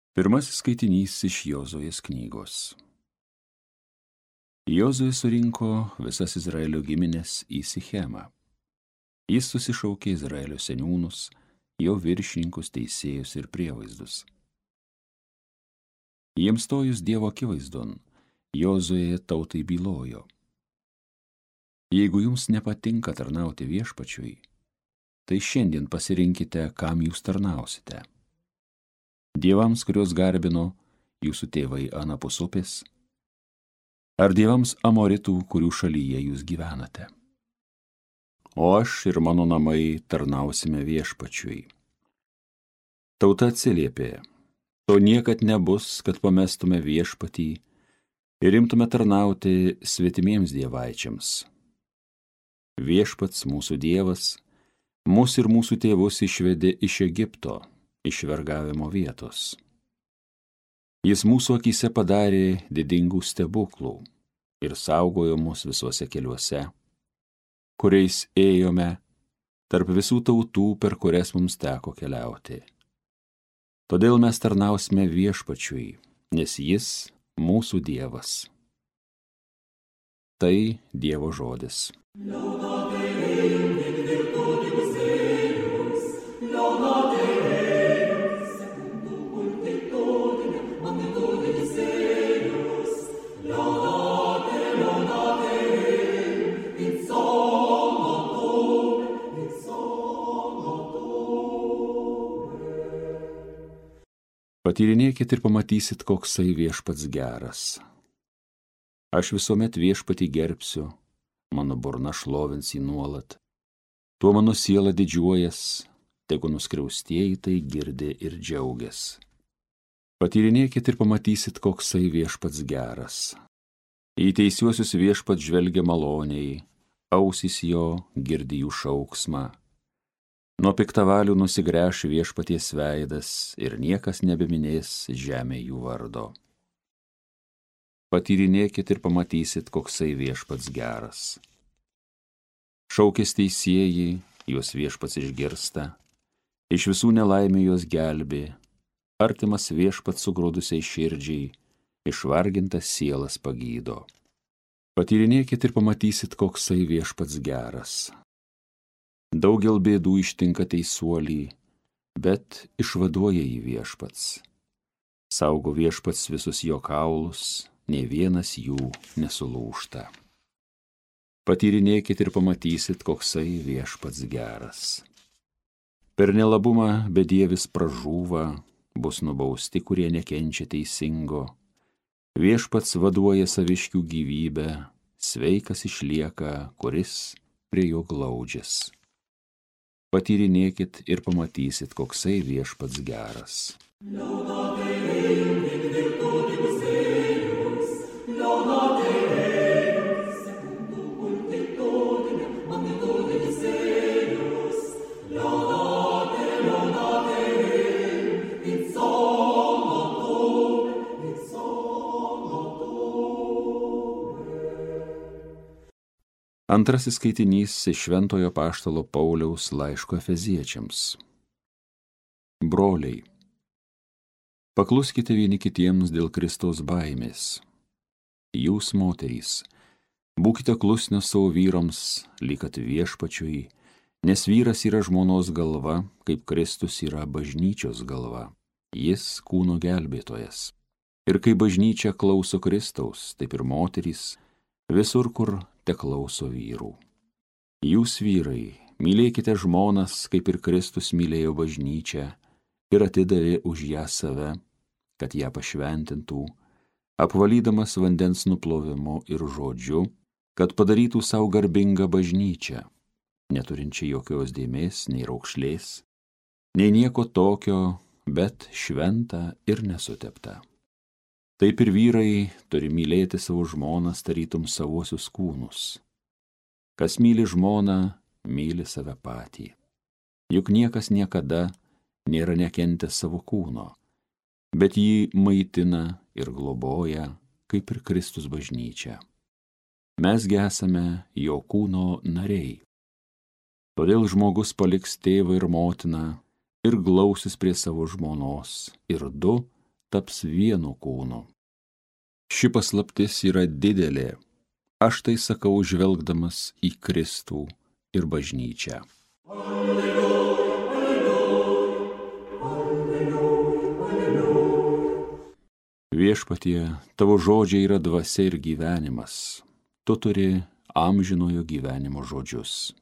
Pirmasis skaitinys iš Jozuės knygos. Jozuė surinko visas Izraelio giminės į Sichemą. Jis susišaukė Izraelio seniūnus, jo viršininkus, teisėjus ir prievaizdus. Jiems stojus Dievo akivaizdon, Jozuė tautai bylojo: Jeigu jums nepatinka tarnauti viešpačiui, tai šiandien pasirinkite, kam jūs tarnausite. Dievams, kuriuos garbino jūsų tėvai anapus upės, ar dievams Amoritų, kurių šalyje jūs gyvenate. O aš ir mano namai tarnausime viešpačiui. Tauta atsiliepė: to niekad nebus, kad pamestume viešpatį ir imtume tarnauti svetimiems dievaičiams. Viešpats, mūsų Dievas, mus ir mūsų tėvus išvedė iš Egipto, iš vergavimo vietos. Jis mūsų akyse padarė didingų stebuklų ir saugojo mus visuose keliuose, kuriais ėjome tarp visų tautų, per kurias mums teko keliauti. Todėl mes tarnausime viešpačiui, nes jis mūsų Dievas. Tai Dievo žodis. Patyrinėkit ir pamatysit, koksai viešpats geras. Aš visuomet viešpatį gerbsiu, mano burna šlovins jį nuolat. Tuo mano siela didžiuojas, tegu nuskriaustieji tai girdi ir džiaugias. Patyrinėkit ir pamatysit, koksai viešpats geras. Į teisiuosius viešpats žvelgia maloniai, ausys jo girdi jų šauksmą. Nuo piktavalių nusigręš viešpaties veidas ir niekas nebeminės žemė jų vardo. Patyrinėkit ir pamatysit, koksai viešpats geras. Šaukės teisieji, juos viešpats išgirsta, iš visų nelaimių juos gelbė, artimas viešpats sugrūdusiai širdžiai, išvargintas sielas pagydo. Patyrinėkit ir pamatysit, koksai viešpats geras. Daugel bėdų ištinka teisuolį, bet išvaduoja jį viešpats. Saugo viešpats visus jo kaulus, nė vienas jų nesulūžta. Patyrinėkit ir pamatysit, koksai viešpats geras. Per nelabumą bedievis pražūva, bus nubausti, kurie nekenčia teisingo. Viešpats vaduoja saviškių gyvybę, sveikas išlieka, kuris prie jo glaudžias. Patyrinėkit ir pamatysit, koksai viešpats geras. Antrasis skaitinys iš Šventojo apaštalo Pauliaus laiško Efeziečiams. Broliai, pakluskite vieni kitiems dėl Kristaus baimės. Jūs, moterys, būkite klusnios savo vyrams, lyg kad viešpačiui, nes vyras yra žmonos galva, kaip Kristus yra bažnyčios galva. Jis kūno gelbėtojas. Ir kai bažnyčia klauso Kristaus, taip ir moterys, visur, kur teklauso vyrų. Jūs, vyrai, mylėkite žmonas, kaip ir Kristus mylėjo bažnyčią ir atidavė už ją save, kad ją pašventintų, apvalydamas vandens nuplovimu ir žodžiu, kad padarytų savo garbingą bažnyčią, neturinčią jokios dėmės, nei raukšlės, nei nieko tokio, bet šventą ir nesuteptą. Taip ir vyrai turi mylėti savo žmonas tarytum savuosius kūnus. Kas myli žmoną, myli save patį. Juk niekas niekada nėra nekentęs savo kūno, bet jį maitina ir globoja, kaip ir Kristus bažnyčia. Mesgi esame jo kūno nariai. Todėl žmogus paliks tėvą ir motiną ir glausis prie savo žmonos, ir du taps vienu kūnu. Ši paslaptis yra didelė, aš tai sakau žvelgdamas į Kristų ir bažnyčią. Viešpatie, tavo žodžiai yra dvasia ir gyvenimas. Tu turi amžinojo gyvenimo žodžius.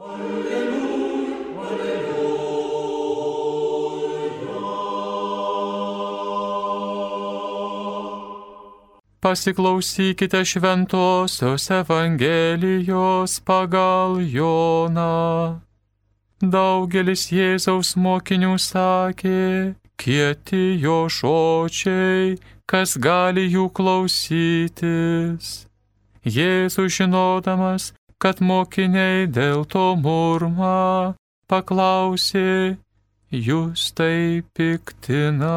Pasiklausykite šventosios Evangelijos pagal Joną. Daugelis Jėzaus mokinių sakė, kieti jo žodžiai, kas gali jų klausytis. Jėzus žinodamas, kad mokiniai dėl to murma, paklausė, jūs tai piktina.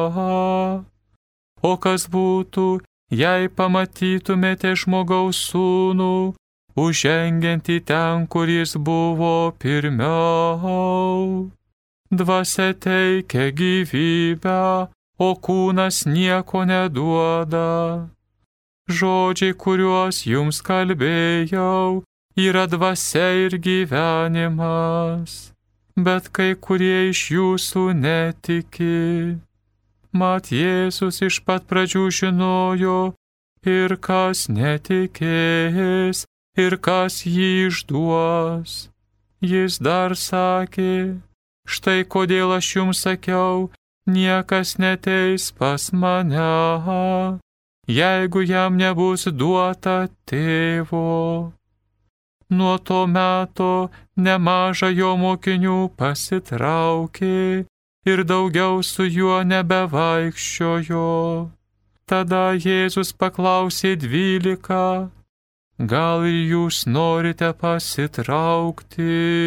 O kas būtų, jei pamatytumėte žmogaus sūnų, užžengiantį ten, kur jis buvo pirmiau? Dvasia teikia gyvybę, o kūnas nieko neduoda. Žodžiai, kuriuos jums kalbėjau, yra dvasia ir gyvenimas, bet kai kurie iš jūsų netiki. Mat Jėzus iš pat pradžių žinojo, ir kas netikės, ir kas jį išduos. Jis dar sakė, štai kodėl aš jums sakiau, niekas neteis pas mane, jeigu jam nebus duota tėvo. Nuo to meto nemaža jo mokinių pasitraukė ir daugiau su juo nebevaikščiojo. Tada Jėzus paklausė 12, gal ir jūs norite pasitraukti?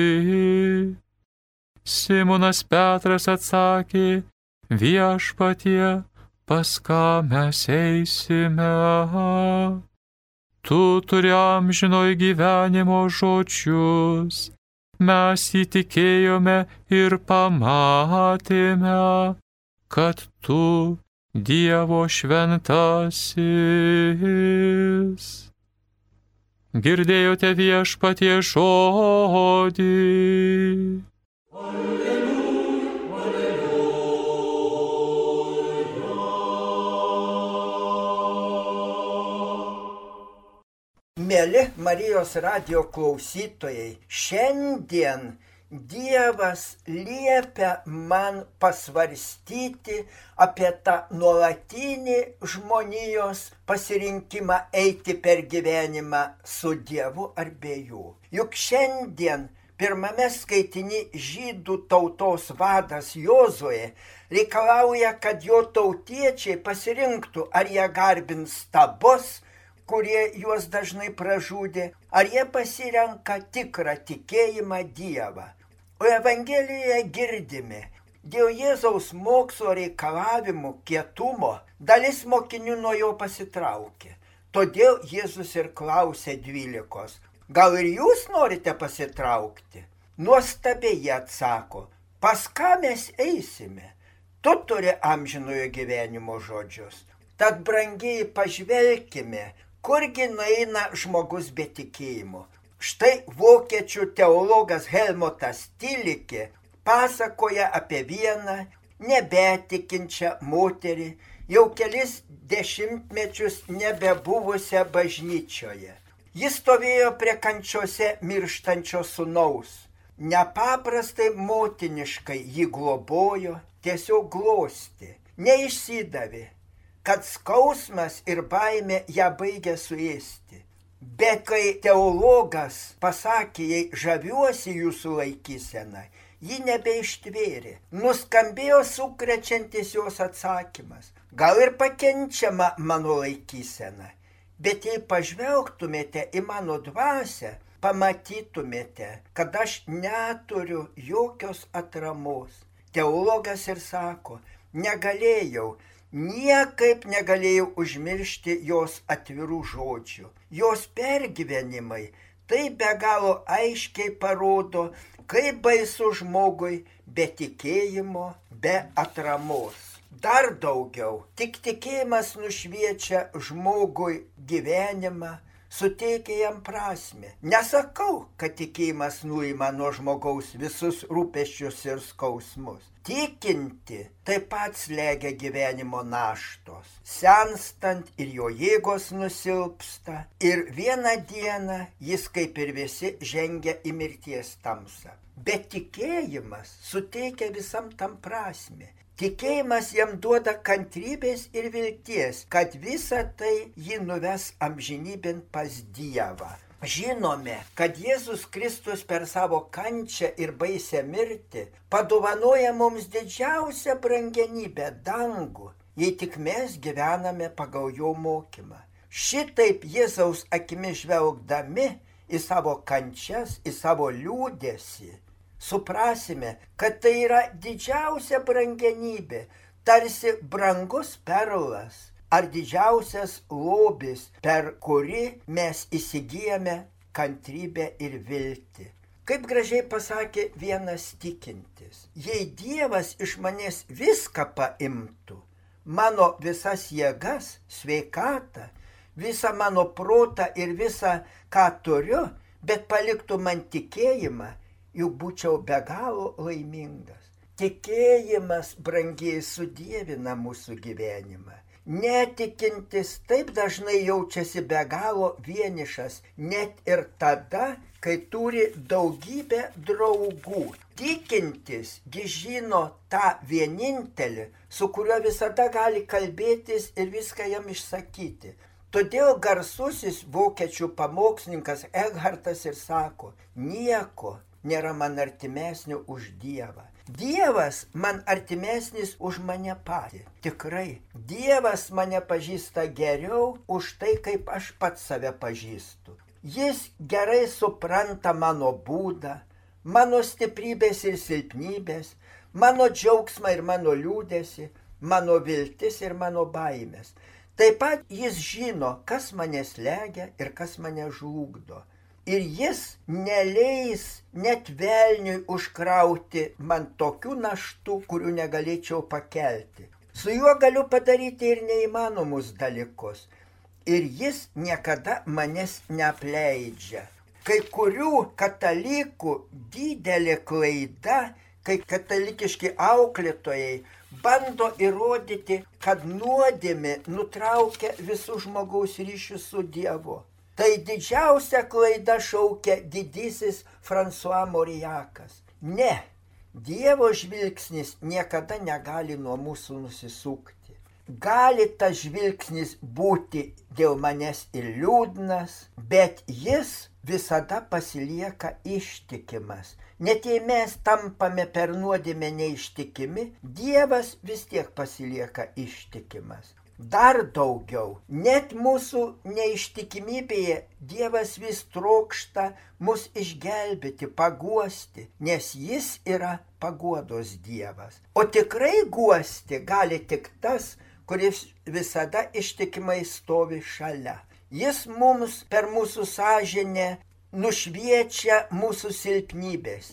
Simonas Petras atsakė, viešpatie, pas ką mes eisime? Tu turi amžinojo gyvenimo žodžius. Mes įtikėjome ir pamatėme, kad tu Dievo šventasis. Girdėjote viešpatie žodį. Mėly Marijos radijo klausytojai, šiandien Dievas liepia man pasvarstyti apie tą nuolatinį žmonijos pasirinkimą eiti per gyvenimą su Dievu ar be jų. Juk šiandien pirmame skaitiny žydų tautos vadas Jozuė reikalauja, kad jo tautiečiai pasirinktų, ar jie garbins stabus, kurie juos dažnai pražudė, ar jie pasirenka tikrą tikėjimą Dievą. O Evangelijoje girdime, dėl Jėzaus mokslo reikalavimų kietumo dalis mokinių nuo jo pasitraukė. Todėl Jėzus ir klausė 12, gal ir jūs norite pasitraukti? Nuostabiai jie atsako, pas ką mes eisime? Tu turi amžinojo gyvenimo žodžius. Tad, brangieji, pažvelkime, kurgi nueina žmogus be tikėjimo. Štai vokiečių teologas Helmutas Tilikė pasakoja apie vieną nebetikinčią moterį, jau kelis dešimtmečius nebebuvusią bažnyčioje. Jis stovėjo prie kančiose mirštančio sūnaus. Nepaprastai motiniškai jį globojo, tiesiog glostė, neišsidavė, kad skausmas ir baimė ją baigė suėsti. Bet kai teologas pasakė jai, žaviuosi jūsų laikyseną, ji nebeištvėrė. Nuskambėjo sukrečiantis jos atsakymas, gal ir pakenčiama mano laikysena, bet jei pažvelgtumėte į mano dvasią, pamatytumėte, kad aš neturiu jokios atramos. Teologas ir sako, niekaip negalėjau užmiršti jos atvirų žodžių. Jos pergyvenimai tai be galo aiškiai parodo, kaip baisu žmogui be tikėjimo, be atramos. Dar daugiau, tik tikėjimas nušviečia žmogui gyvenimą, suteikia jam prasmę. Nesakau, kad tikėjimas nuima nuo žmogaus visus rūpesčius ir skausmus. Tikinti taip pat slegia gyvenimo naštos. Senstant ir jo jėgos nusilpsta ir vieną dieną jis kaip ir visi žengia į mirties tamsą. Bet tikėjimas suteikia visam tam prasmę. Tikėjimas jam duoda kantrybės ir vilties, kad visa tai jį nuves amžinybėn pas Dievą. Žinome, kad Jėzus Kristus per savo kančią ir baisę mirtį padovanoja mums didžiausią brangenybę – dangų, jei tik mes gyvename pagal jo mokymą. Šitaip Jėzaus akimis žvelgdami į savo kančias, į savo liūdesį, suprasime, kad tai yra didžiausia brangenybė, tarsi brangus perlas ar didžiausias lobis, per kurį mes įsigijame kantrybę ir viltį. Kaip gražiai pasakė vienas tikintis, jei Dievas iš manęs viską paimtų, mano visas jėgas, sveikatą, visą mano protą ir visą, ką turiu, bet paliktų man tikėjimą, juk būčiau be galo laimingas. Tikėjimas brangiai sudievina mūsų gyvenimą. Netikintis taip dažnai jaučiasi be galo vienišas, net ir tada, kai turi daugybę draugų. Tikintis gi žino tą vienintelį, su kuriuo visada gali kalbėtis ir viską jam išsakyti. Todėl garsusis vokiečių pamokslininkas Ekhartas ir sako, nieko nėra man artimesnio už Dievą. Dievas man artimesnis už mane patį. Tikrai, Dievas mane pažįsta geriau už tai, kaip aš pats save pažįstu. Jis gerai supranta mano būdą, mano stiprybės ir silpnybės, mano džiaugsmą ir mano liūdesį, mano viltis ir mano baimės. Taip pat jis žino, kas mane slegia ir kas mane žlugdo. Ir jis neleis net velniui užkrauti man tokių naštų, kurių negalėčiau pakelti. Su juo galiu padaryti ir neįmanomus dalykus. Ir jis niekada manęs neapleidžia. Kai kurių katalikų didelė klaida, kai katalikiški auklėtojai bando įrodyti, kad nuodėmė nutraukia visų žmogaus ryšius su Dievu. Tai didžiausia klaida šaukia didysis François Mauriakas. Ne, Dievo žvilgsnis niekada negali nuo mūsų nusisukti. Gali tas žvilgsnis būti dėl manęs ir liūdnas, bet jis visada pasilieka ištikimas. Net jei mes tampame per nuodėmę neištikimi, Dievas vis tiek pasilieka ištikimas. Dar daugiau, net mūsų neištikimybėje Dievas vis trokšta mus išgelbėti, paguosti, nes jis yra paguodos Dievas. O tikrai guosti gali tik tas, kuris visada ištikimai stovi šalia. Jis mums per mūsų sąžinę nušviečia mūsų silpnybės.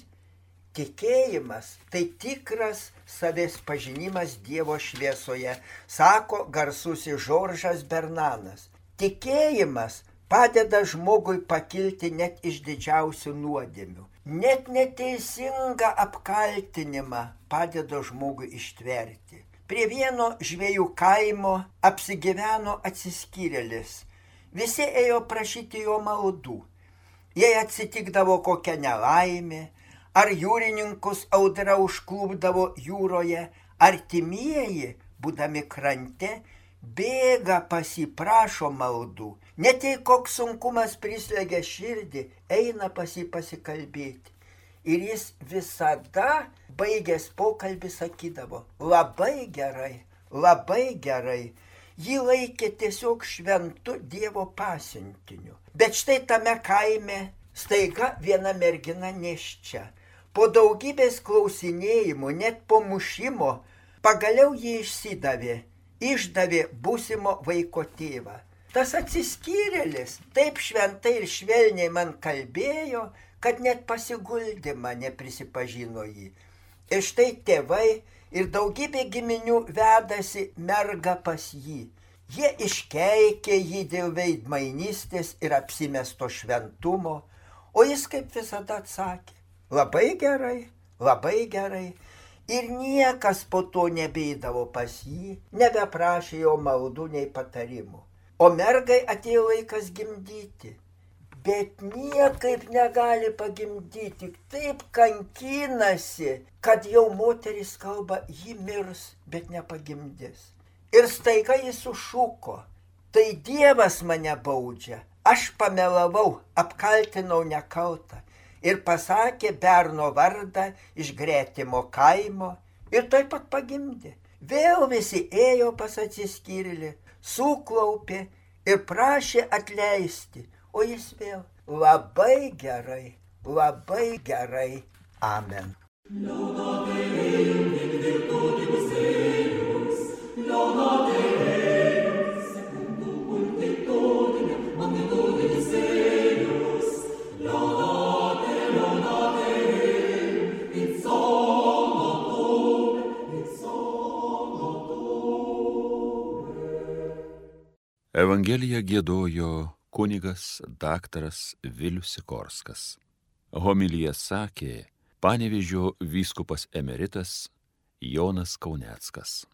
Tikėjimas tai tikras savęs pažinimas Dievo šviesoje, sako garsusis Žoržas Bernanas. Tikėjimas padeda žmogui pakilti net iš didžiausių nuodėmių. Net neteisingą apkaltinimą padeda žmogui ištverti. Prie vieno žvejų kaimo apsigyveno atsiskyrėlis. Visi ėjo prašyti jo maldų. Jei atsitikdavo kokia nelaimė, ar jūrininkus audra užklupdavo jūroje, artimieji, būdami krante, bėga pasiprašo maldų. Net jei koks sunkumas prislegia širdį, eina pasikalbėti. Ir jis visada, baigęs pokalbį, sakydavo, labai gerai, labai gerai. Jį laikė tiesiog šventu Dievo pasiuntiniu. Bet štai tame kaime staiga viena mergina nėščia. Po daugybės klausinėjimų, net po mušimo, pagaliau jį išdavė būsimo vaiko tėvą. Tas atsiskyrėlis taip šventai ir švelniai man kalbėjo, kad net pasiguldė mane prisipažino jį. Ir štai tėvai ir daugybė giminių vedasi mergą pas jį. Jie iškeikė jį dėl veidmainystės ir apsimesto šventumo, o jis kaip visada atsakė: labai gerai, labai gerai. Ir niekas po to nebeidavo pas jį, nebeprašė jo maldų nei patarimų. O mergai atėjo laikas gimdyti, bet niekaip negali pagimdyti, tik taip kankinasi, kad jau moteris kalba, ji mirs, bet nepagimdys. Ir staiga jis sušuko: tai Dievas mane baudžia, aš pamelavau, apkaltinau nekaltą. Ir pasakė berno vardą iš gretimo kaimo ir taip pat pagimdė. Vėl visi ėjo pas atsiskyrėlį, suklaupė ir prašė atleisti, o jis vėl: labai gerai, labai gerai. Amen. Evangeliją giedojo kunigas daktaras Vilius Sikorskas. Homiliją sakė Panevėžio vyskupas emeritas Jonas Kauneckas.